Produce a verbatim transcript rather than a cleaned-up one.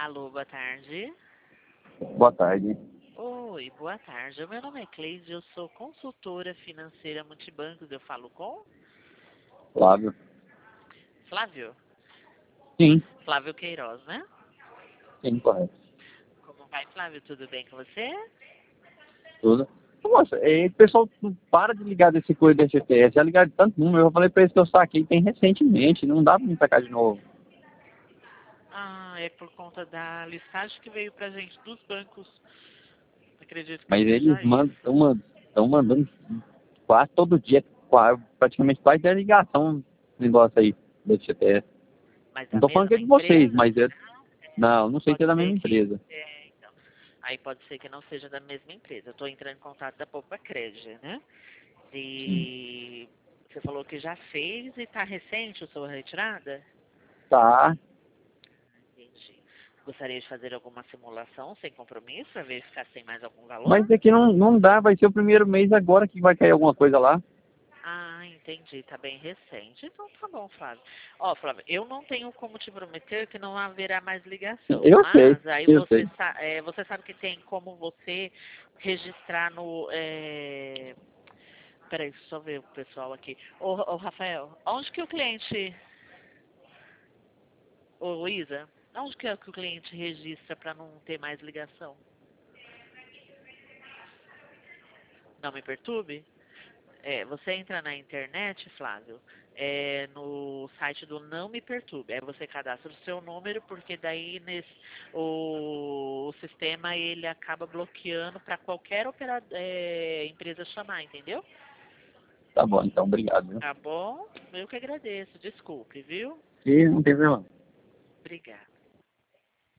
Alô, boa tarde. Boa tarde. Oi, boa tarde. Meu nome é Cleide, eu sou consultora financeira multibancos. Eu falo com Flávio. Flávio? Sim, Flávio Queiroz, né? sim, correto. Como vai, Flávio? Tudo bem com você? Tudo. Nossa, é, o pessoal não para de ligar desse coisa desse G P S. Já ligaram de tanto número. Eu falei pra eles que eu saquei tem recentemente. Não dá pra me sacar de novo. Ah, é por conta da listagem que veio pra gente dos bancos. Acredito que Mas eles seja mandam, isso. estão mandando quase todo dia, quase, praticamente quase dez ligação esse negócio aí desse G P S. Mas Não da tô falando que é mesma de vocês, empresa? mas é. Não, não sei se Pode é da ser mesma que... empresa. É, então. Aí pode ser que não seja da mesma empresa. Eu estou entrando em contato da Poupa Crédito, né? Sim. E você falou que já fez e está recente a sua retirada? Tá. Entendi. Gostaria de fazer alguma simulação sem compromisso para verificar se tem mais algum valor? Mas aqui não, não dá, vai ser o primeiro mês agora que vai cair alguma coisa lá. Ah, entendi, tá bem recente. Então tá bom, Flávio. Ó, Flávio, eu não tenho como te prometer que não haverá mais ligação, Eu sei, mas aí eu você, sei. sa é, você sabe que tem como você registrar no... É... Peraí, deixa eu ver o pessoal aqui. Ô, ô, Rafael, onde que o cliente... Ô, Luísa, onde que é que o cliente registra para não ter mais ligação? Não me perturbe? É, você entra na internet, Flávio, é, no site do Não Me Perturbe. Aí você cadastra o seu número, porque daí nesse, o, o sistema ele acaba bloqueando para qualquer opera, é, empresa chamar, entendeu? Tá bom, então, obrigado, viu? Tá bom? Eu que agradeço. Desculpe, viu? E não tem problema. Obrigada.